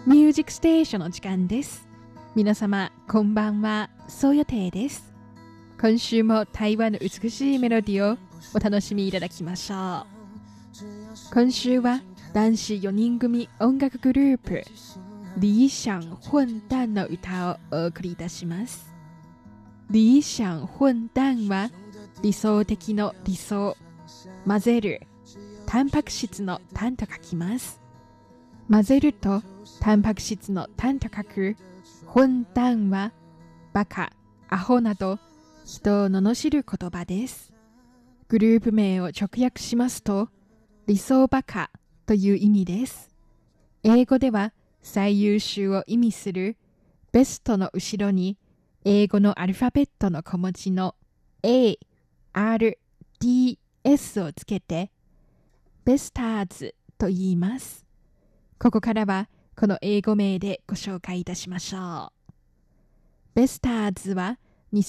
ミュージックステーションの時間です。皆様こんばんは、そう予定です。今週も台湾の美しいメロディーをお楽しみいただきましょう。今週は男子4人組音楽グループ理想混蛋の歌をお送りいたします。理想混蛋は理想的の理想、混ぜる、タンパク質のタンと書きます。混ぜるとタンパク質のタンと書く混蛋はバカ、アホなど人を罵る言葉です。グループ名を直訳しますと理想バカという意味です。英語では最優秀を意味するベストの後ろに英語のアルファベットの小文字の A、R、D、S をつけてベスターズと言います。ここからはこの英語名でご紹介いたしましょう。ベスターズは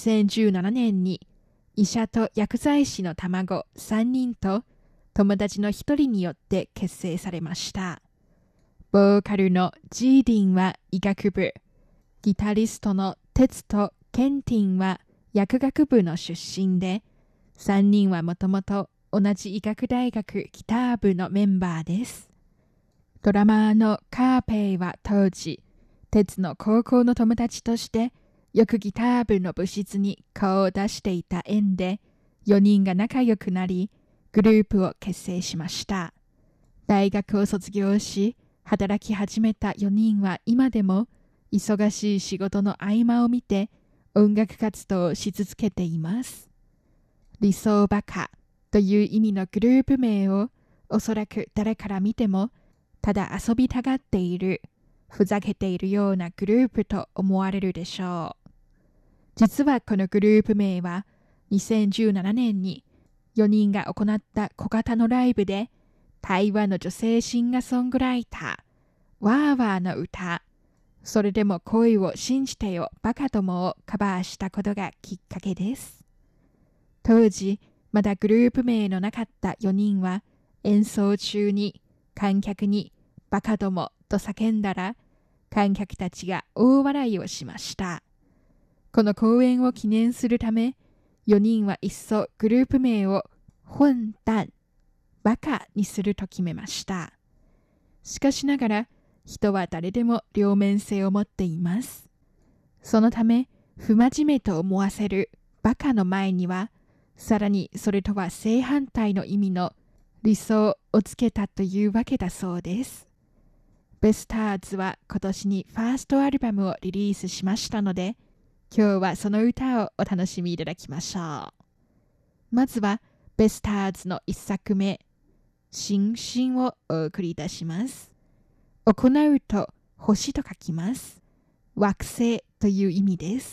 2017年に医者と薬剤師の卵3人と友達の1人によって結成されました。ボーカルのジーディンは医学部、ギタリストのテツとケンティンは薬学部の出身で、3人はもともと同じ医学大学ギター部のメンバーです。ドラマーのカーペイは当時、テツの高校の友達としてよくギター部の部室に顔を出していた縁で、4人が仲良くなり、グループを結成しました。大学を卒業し、働き始めた4人は今でも忙しい仕事の合間を見て音楽活動をし続けています。理想バカという意味のグループ名をおそらく誰から見てもただ遊びたがっている、ふざけているようなグループと思われるでしょう。実はこのグループ名は2017年に4人が行った小型のライブで台湾の女性シンガーソングライターワーワーの歌それでも恋を信じてよバカどもをカバーしたことがきっかけです。当時まだグループ名のなかった4人は演奏中に観客にバカどもと叫んだら観客たちが大笑いをしました。この公演を記念するため4人はいっそグループ名を混蛋バカにすると決めました。しかしながら人は誰でも両面性を持っています。そのため不真面目と思わせるバカの前にはさらにそれとは正反対の意味の理想をつけたというわけだそうです。ベスターズは今年にファーストアルバムをリリースしましたので今日はその歌をお楽しみいただきましょう。まずはベスターズの1作目星星をお送りいたします。行うと星と書きます。惑星という意味です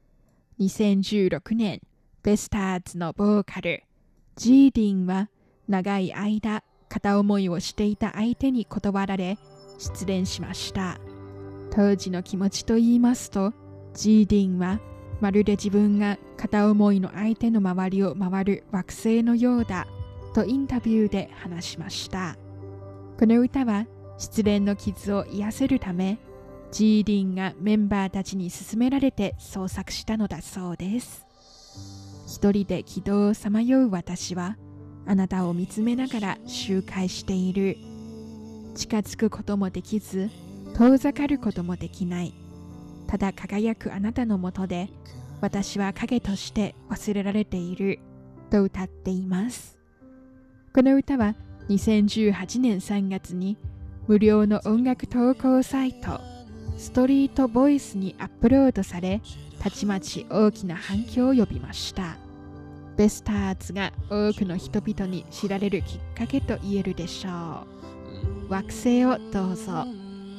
。2016年、ベスターズのボーカル、ジーディンは長い間片思いをしていた相手に断られ、失恋しました。当時の気持ちと言いますと、ジーディンはまるで自分が片思いの相手の周りを回る惑星のようだとインタビューで話しました。この歌は失恋の傷を癒せるため、ジーディンがメンバーたちに勧められて創作したのだそうです。一人で軌道をさまよう私は、あなたを見つめながら周回している。近づくこともできず、遠ざかることもできない。ただ輝くあなたのもとで、私は影として忘れられている。と歌っています。この歌は2018年3月に無料の音楽投稿サイトストリートボイスにアップロードされ、たちまち大きな反響を呼びました。ベスターズが多くの人々に知られるきっかけと言えるでしょう。惑星をどうぞ。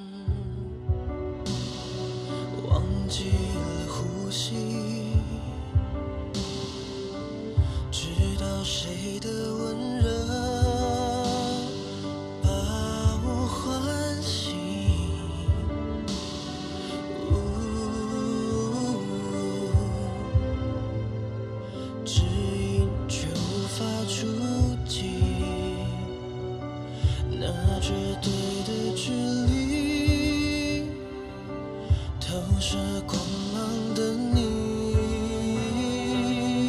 忘记了呼吸，直到谁的温热把我唤醒，指引却无法触及，那绝对的距离。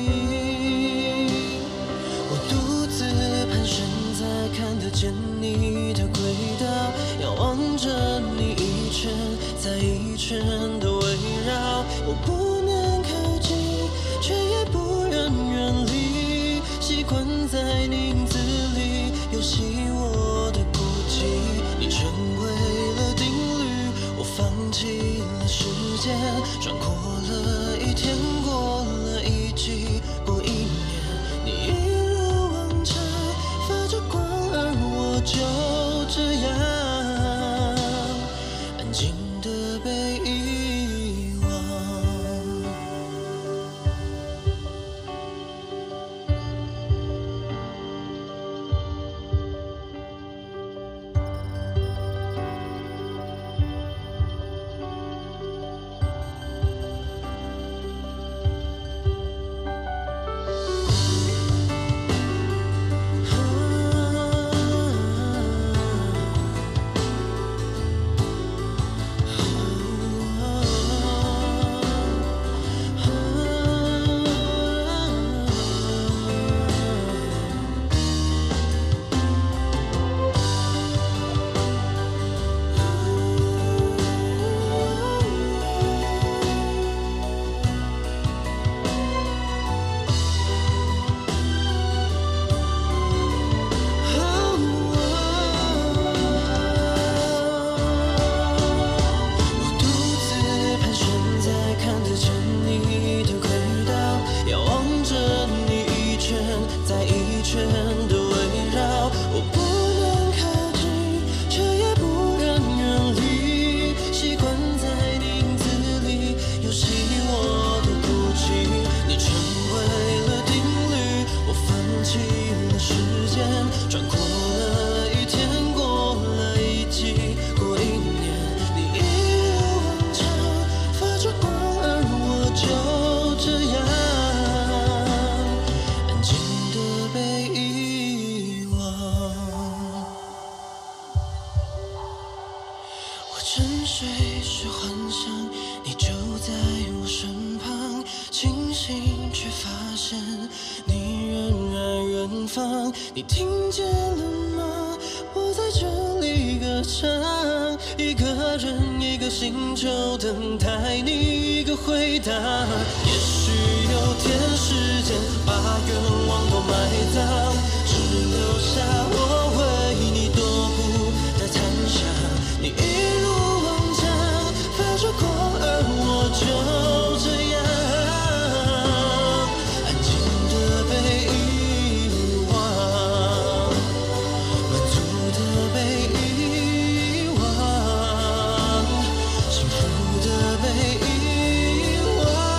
我独自蹒跚在看得见你的轨道，仰望着你一圈再一圈的围绕。我不能靠近，却也不愿远离，习惯在你影子里游戏我的孤寂。你成为了定律，我放弃了时间，转过了一天，过了一季，过一年，你一如往常发着光，而我就这样安静地被遗忘。沉睡时幻想你就在我身旁，清醒却发现你仍然远方。你听见了吗？我在这里歌唱，一个人一个星球等待你一个回答。也许有天时间把愿望都埋葬，只留下我为你踱步的残响。你一如往常发着光，而我就这样安静地被遗忘，满足地被遗忘，幸福地被遗忘。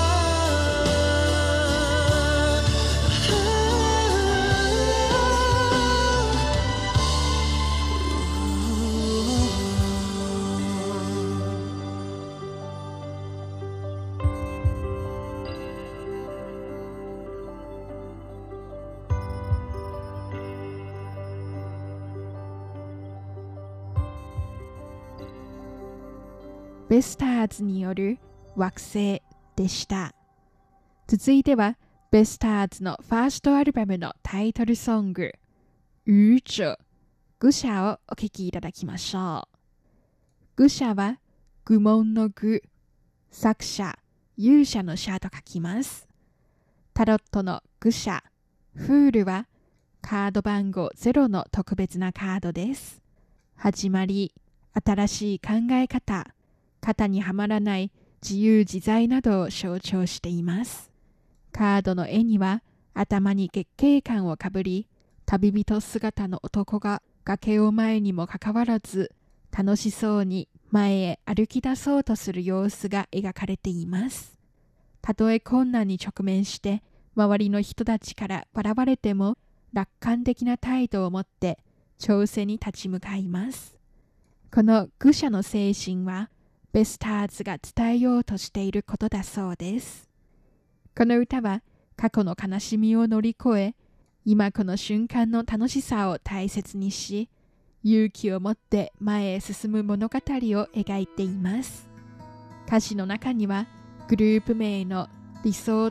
ベスターズによる惑星でした。続いてはベスターズのファーストアルバムのタイトルソング愚者愚者をお聴きいただきましょう。愚者は愚問の愚、作者勇者の者と書きます。タロットの愚者フールはカード番号0の特別なカードです。始まり、新しい考え方、型にはまらない自由自在などを象徴しています。カードの絵には頭に月桂冠をかぶり、旅人姿の男が崖を前にもかかわらず、楽しそうに前へ歩き出そうとする様子が描かれています。たとえ困難に直面して周りの人たちから笑われても楽観的な態度を持って挑戦に立ち向かいます。この愚者の精神はベスターズが伝えようとしていることだそうです。この歌は過去の悲しみを乗り越え、今この瞬間の楽しさを大切にし、勇気を持って前へ進む物語を描いています。歌詞の中にはグループ名の理想と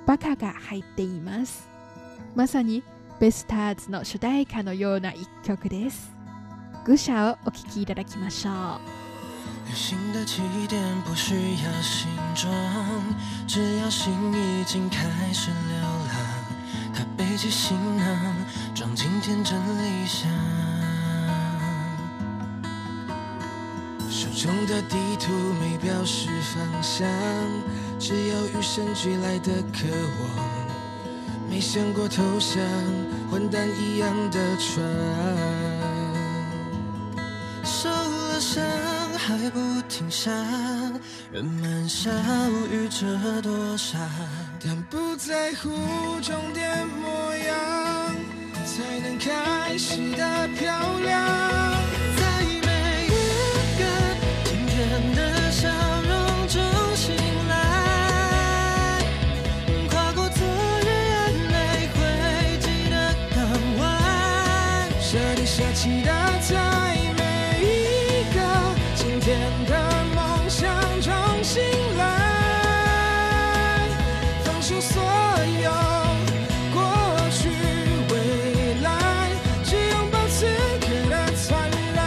バカが入っています。まさにベスターズの主題歌のような一曲です。愚者をお聴きいただきましょう。 旅行的起点不需要形状，只要心已经开始流浪。他背起行囊，装进天真理想。手中的地图没表示方向，只有与生俱来的渴望。没想过投降，混蛋一样的船。受了伤还不停下，人们笑语着多傻，但不在乎终点模样，才能开始的漂亮。在每一个今天的笑容中醒来，跨过昨日眼泪汇集的港湾，下地下起的在每一个今天的梦想中醒来，放手所有过去未来，只拥抱此刻的灿烂。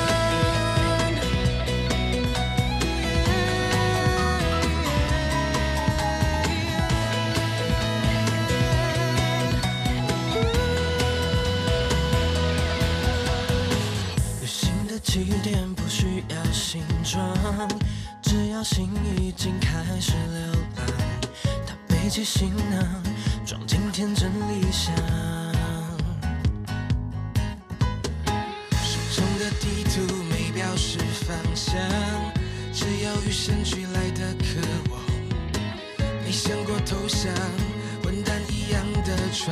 旅行的起点不需要形状，只要心已经开始流浪。他背起行囊，装进天真理想。手中的地图没表示方向，只有与生俱来的渴望。没想过投降，混蛋一样的船。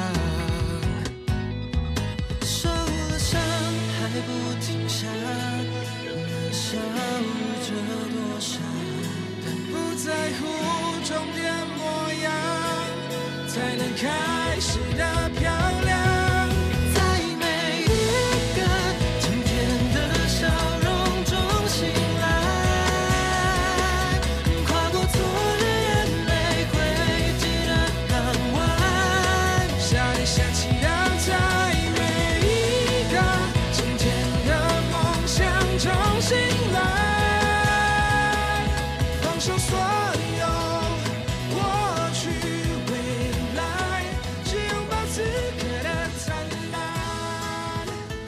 受了伤还不停下，人们笑着多傻，但不在乎终点模样，才能开始的漂亮。在每一个今天的笑容中醒来，跨过昨日眼泪汇集的港湾，下地下起的在每一个今天的梦想中醒来，放手所有过去未来，只拥抱此刻的灿烂。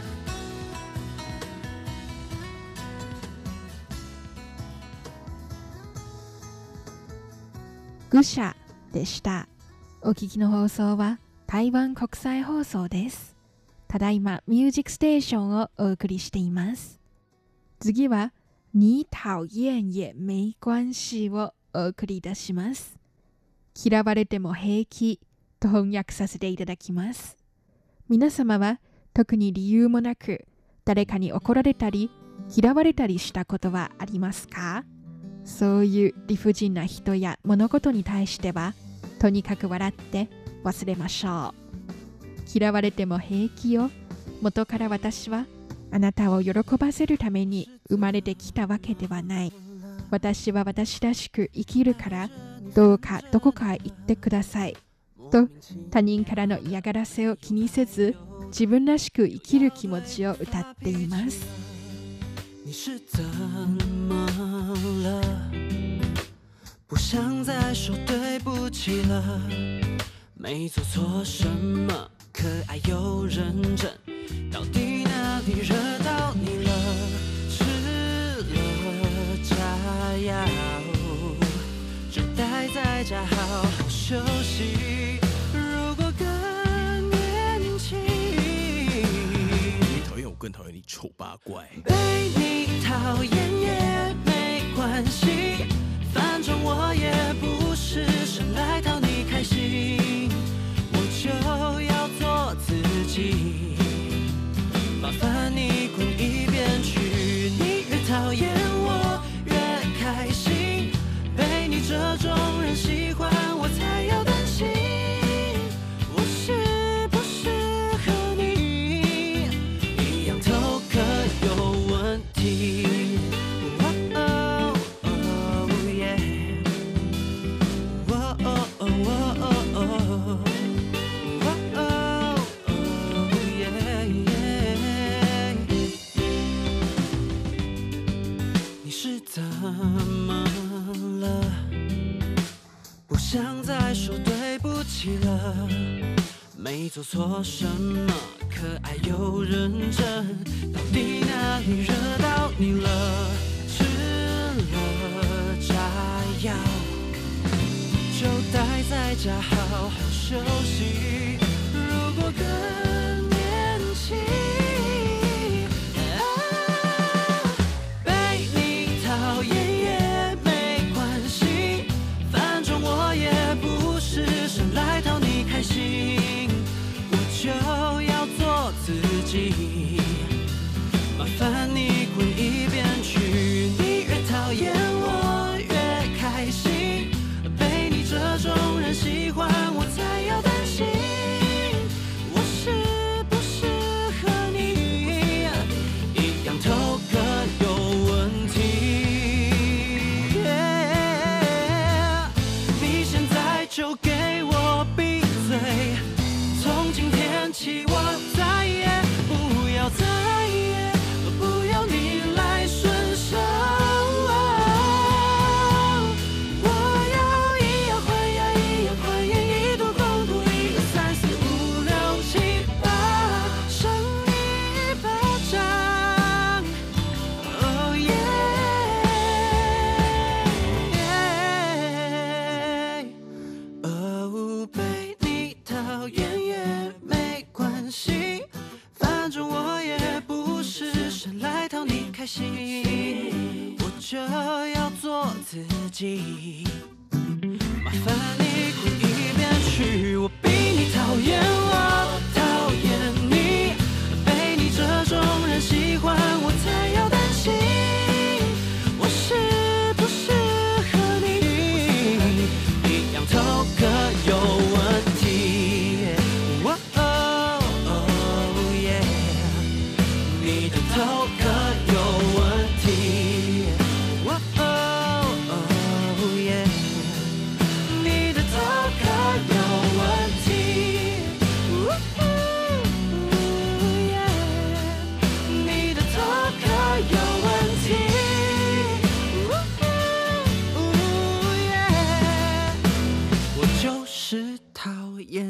愚者でした。お聞きの放送は台湾国際放送です。ただいまミュージックステーションをお送りしています。次は你討厭也沒關係をお送りいたします。嫌われても平気と翻訳させていただきます。皆様は特に理由もなく誰かに怒られたり嫌われたりしたことはありますか？そういう理不尽な人や物事に対してはとにかく笑って忘れましょう。嫌われても平気よ。元から私はあなたを喜ばせるために生まれてきたわけではない。私は私らしく生きるからどうかどこかへ行ってくださいと他人からの嫌がらせを気にせず自分らしく生きる気持ちを歌っています。 你是怎么了？不想再说对不起了，没做错什么，可爱又认真，到底哪里惹到你了？吃了炸药，就待在家好好休息。如果更年轻， 你讨厌我，更讨厌你丑八怪。 被你讨厌也没关系，反正我也不是生来讨你开心，我就要做自己。麻烦你滚一边去，你越讨厌我越开心，被你这种人喜欢，我才要担心，我适不适合你，一样都可有问题。哦哦哦耶，哦哦哦起了，没做错什么，可爱又认真，到底哪里惹到你了？吃了炸药，就待在家好好休息。如果更年轻，被你讨厌也没关系，反正我也不是生来讨你开心，我就要做自己。麻烦你滚一边去，你越讨厌我越开心，被你这种人喜欢我才要担心，我适不适合你，一样头壳有问题。你现在就给我闭嘴，从今天起我再也不要你来顺手，我要一样还呀一样还原，一多共度1、2、3、4、5、6、7、8，赏你一巴掌。Oh yeah， 哦，被你讨厌也没关系，反正我也不是生来讨你开心，我就要做自己。麻烦你滚一边去，我比你讨厌我讨厌你，被你这种人喜欢我才要担心，我适不适合你，一样头壳有问题。你的头壳有问题，你的头壳有问题，你的头壳有问题，我就是讨厌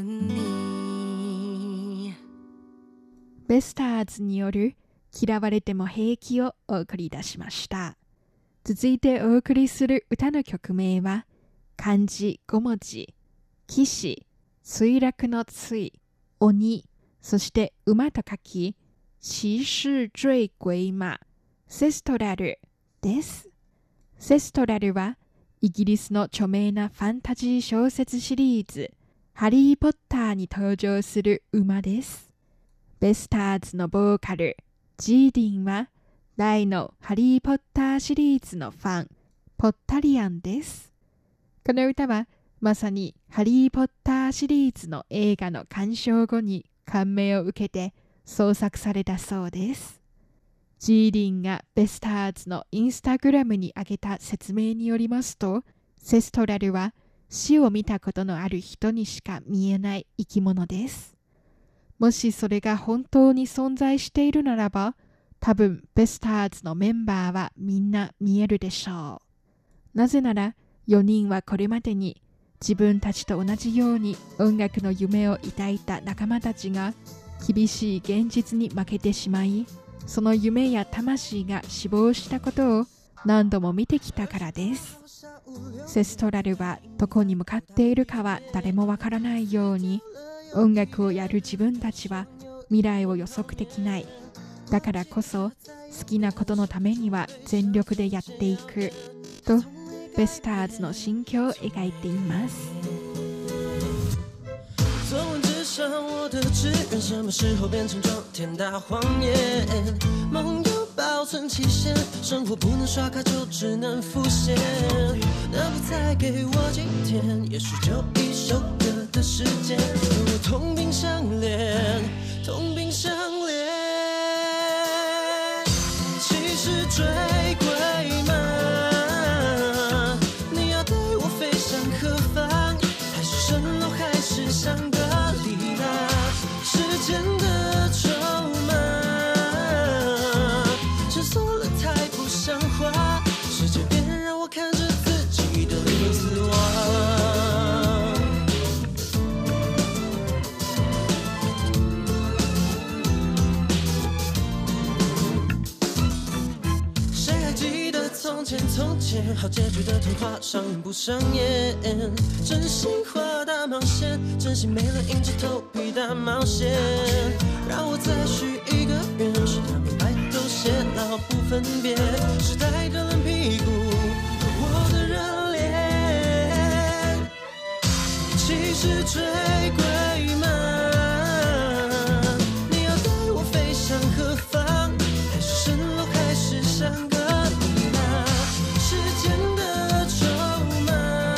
你。 ベスターズによる嫌われても平気をお送り出しました。続いてお送りする歌の曲名は漢字5文字、騎士、墜落の墜、鬼、そして馬と書き、騎士追鬼馬、セストラルです。セストラルはイギリスの著名なファンタジー小説シリーズハリー・ポッターに登場する馬です。ベスターズのボーカルジーディンは大のハリー・ポッターシリーズのファン、ポッタリアンです。この歌はまさにハリー・ポッターシリーズの映画の鑑賞後に感銘を受けて創作されたそうです。ジーディンがベスターズのインスタグラムに上げた説明によりますと、セストラルは死を見たことのある人にしか見えない生き物です。もしそれが本当に存在しているならば、多分ベスターズのメンバーはみんな見えるでしょう。なぜなら4人はこれまでに自分たちと同じように音楽の夢を抱いた仲間たちが厳しい現実に負けてしまい、その夢や魂が死亡したことを何度も見てきたからです。セストラルはどこに向かっているかは誰もわからないように、音楽をやる自分たちは未来を予測できない。だからこそ好きなことのためには全力でやっていくとベスターズの心境を描いています。 作文纸上我的志愿什么时候变成装填大谎言，梦有保存期限，生活不能刷卡就只能浮现，那不再给我几天，也许就一首歌的时间，如果同病相怜，同病相怜，其实追鬼马，你要带我飞向何方，还是蜃楼，还是香格里拉，时间的筹码伸缩了太不像话，世界别让我看着自己的灵魂死亡。 从前，好结局的童话上演不上演，真心话大冒险，真心没了硬着头皮大冒险，让我再许一个愿，是他们白头偕老不分别，时代的冷屁股和我的热烈，其实追归吗？你要带我飞向何方？还是蜃楼，还是像个你那时间的筹码，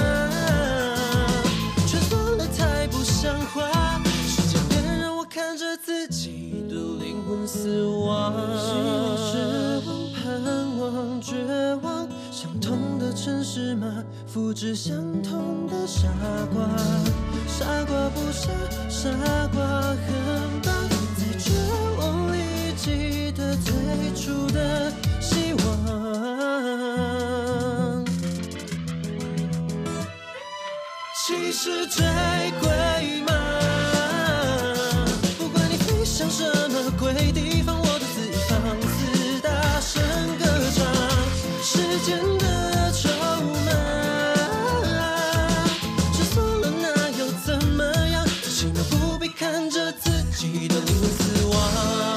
蜷缩了太不像话，时间便让我看着自己的灵魂死亡。希望、失望、盼望、绝望，相同的城市吗？复制相同的傻瓜，傻瓜不傻，傻瓜很棒，在绝望里记得最初的希望。其实追归吗？不管你飞向什么鬼地方，我都自放肆大声歌唱，时间的筹码，蜷缩了那又怎么样？最起码不必看着自己的灵魂死亡。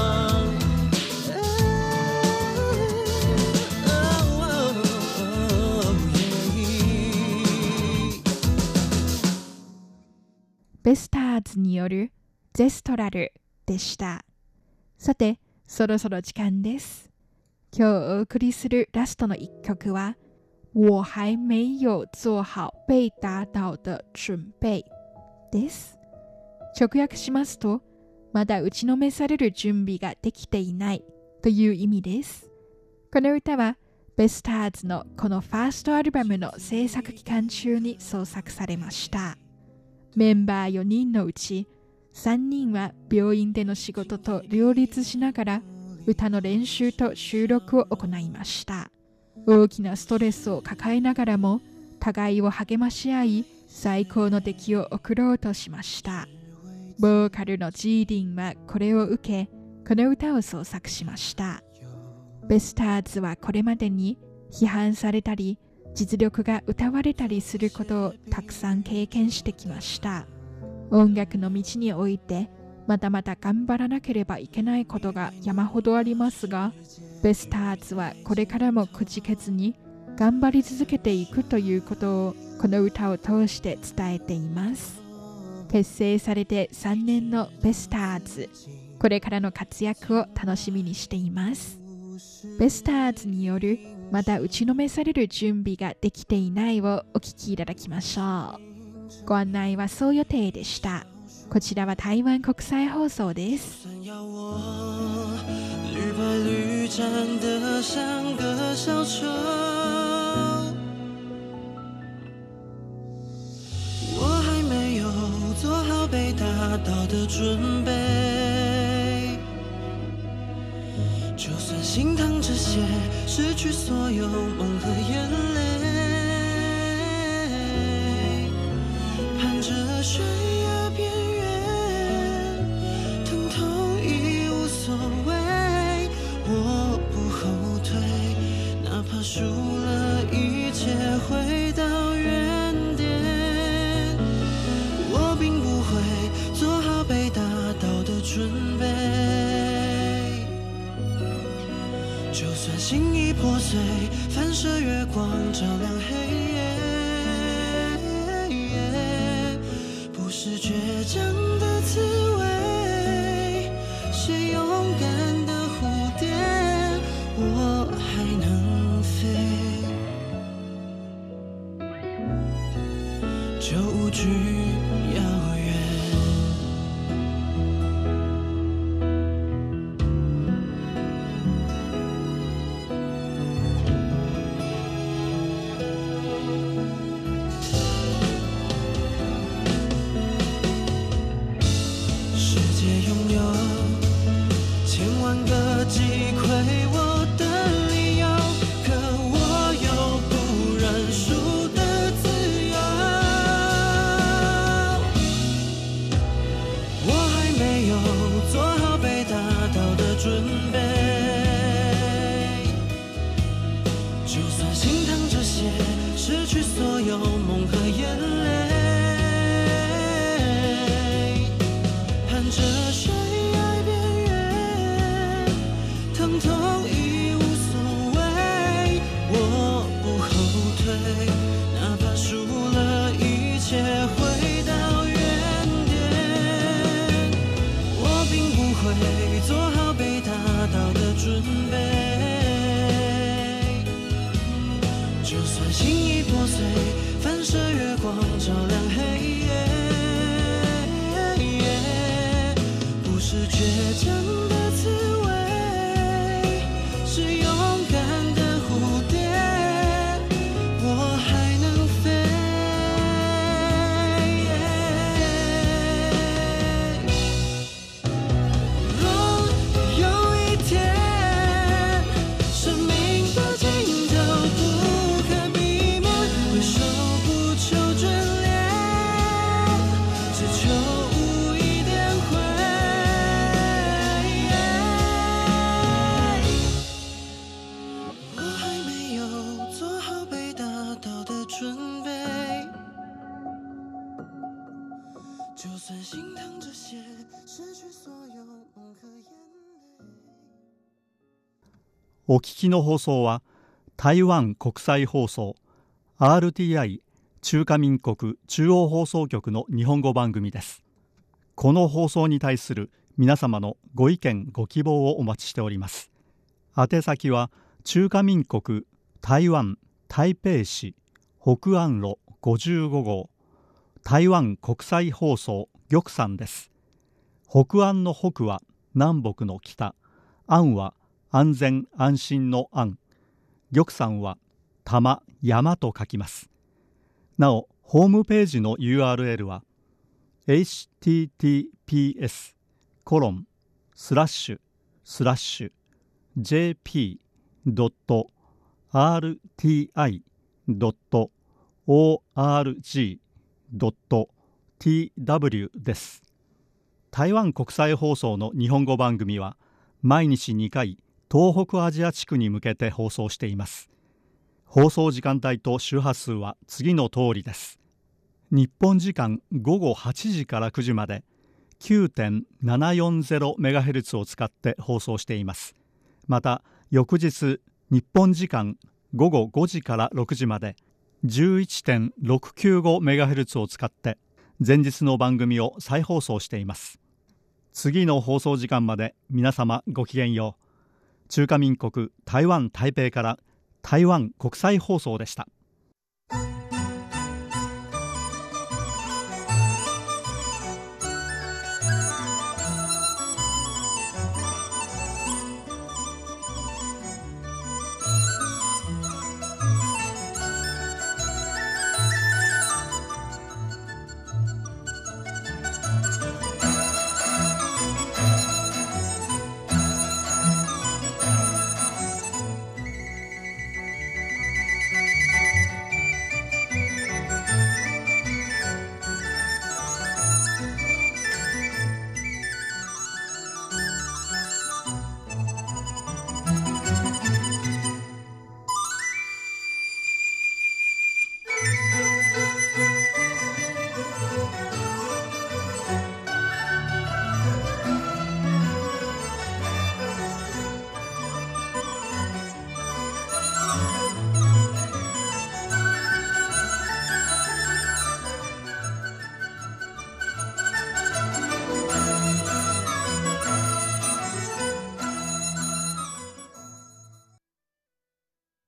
ベスターズによるゼストラルでした。さて、そろそろ時間です。今日お送りするラストの一曲は、我还没有做好被打倒的準備です。直訳しますと、まだ打ちのめされる準備ができていないという意味です。この歌は、ベスターズのこのファーストアルバムの制作期間中に創作されました。メンバー4人のうち3人は病院での仕事と両立しながら歌の練習と収録を行いました。大きなストレスを抱えながらも互いを励まし合い最高の出来を送ろうとしました。ボーカルのジーディンはこれを受けこの歌を創作しました。ベスターズはこれまでに批判されたり実力が歌われたりすることをたくさん経験してきました。音楽の道においてまだまだ頑張らなければいけないことが山ほどありますが、ベスターズはこれからもくじけずに頑張り続けていくということをこの歌を通して伝えています。結成されて3年のベスターズ、これからの活躍を楽しみにしています。ベスターズによるまだ打ちのめされる準備ができていないをお聞きいただきましょう。ご案内はそう予定でした。こちらは台湾国際放送です。 绿白绿站得像个小丑，我还没有做好被打倒的准备，就算心疼这些，失去所有梦和眼泪，攀着悬崖边缘，疼痛已无所谓，我不后退，哪怕输了一切回到原点，我并不会做好被打倒的准备，就算心已破碎，反射月光照亮黑夜，不是倔强的刺猬，是勇敢的蝴蝶，我还能飞，就无惧遥远。 就算心疼这些，失去所有梦和眼泪。 お聞きの放送は台湾国際放送 RTI 中華民国中央放送局の日本語番組です。この放送に対する皆様のご意見ご希望をお待ちしております。宛先は中華民国台湾台北市北安路55号台湾国際放送玉山です。北安の北は南北の北、安は安全安心の安、玉山は玉山と書きます。なおホームページの URL は https://jp.rti.org.tw です。台湾国際放送の日本語番組は毎日2回東北アジア地区に向けて放送しています。放送時間帯と周波数は次の通りです。日本時間午後8時から9時まで 9.740MHz を使って放送しています。また翌日日本時間午後5時から6時まで 11.695MHz を使って前日の番組を再放送しています。次の放送時間まで皆様ごきげんよう。中華民国台湾台北から台湾国際放送でした。